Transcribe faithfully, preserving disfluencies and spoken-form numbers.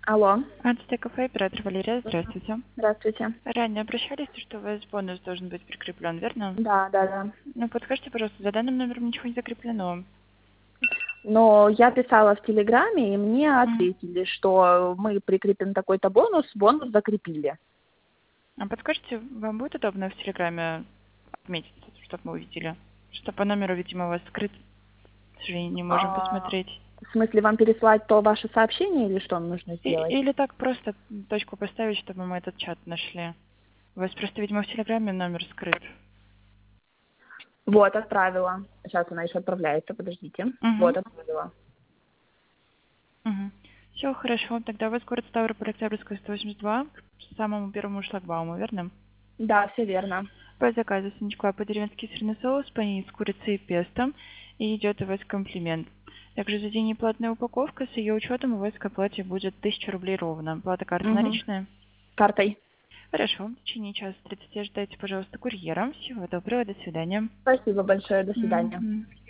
Алло, Ацтек кафе, оператор Валерия, здравствуйте. здравствуйте. Ранее обращались, что у вас бонус должен быть прикреплен, верно? Да, да, да. Ну, подскажите, пожалуйста, за данным номером ничего не закреплено. Но я писала в Телеграме, и мне Мгм. ответили, что мы прикрепим такой-то бонус, бонус закрепили. А подскажите, вам будет удобно в Телеграме отметить, чтобы мы увидели? Что по номеру, видимо, у вас скрыт, к сожалению, не можем А, посмотреть. в смысле, вам переслать то ваше сообщение или что нужно И- сделать? или так просто точку поставить, чтобы мы этот чат нашли. У вас просто, видимо, в Телеграме номер скрыт. Вот, отправила. Сейчас она еще отправляется, подождите. Вот, Угу. отправила. Угу. Все хорошо. Тогда у вас город Ставрополь, Октябрьская, сто восемьдесят два, к самому первому шлагбауму, верно? Да, все верно. По заказу Синичкова по-деревенски сырный соус, панини с курицей и песто. И идет у вас комплимент. Также за день неплатная упаковка. С ее учетом у вас к оплате будет тысяча рублей ровно. Плата карта Угу. наличная? Картой. Хорошо. В течение часа тридцати ждайте, пожалуйста, курьера. Всего доброго. До свидания. Спасибо большое, до свидания. Мгм.